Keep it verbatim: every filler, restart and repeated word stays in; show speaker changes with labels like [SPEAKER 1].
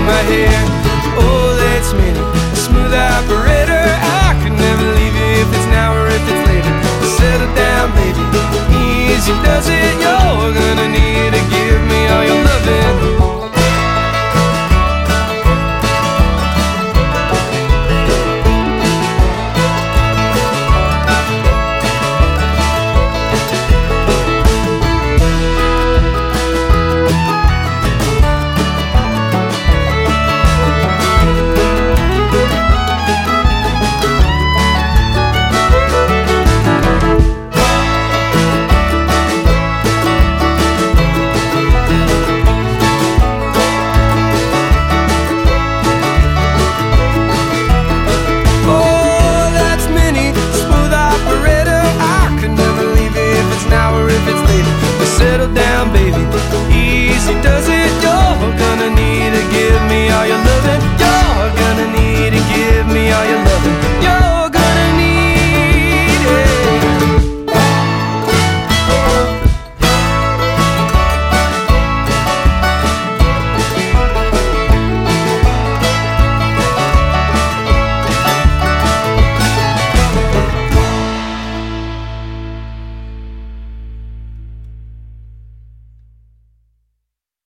[SPEAKER 1] my hair. Oh, that's me, a smooth operator. I could never leave you if it's now or if it's later. Settle down, baby, easy does it. You're gonna need to give me all your loving.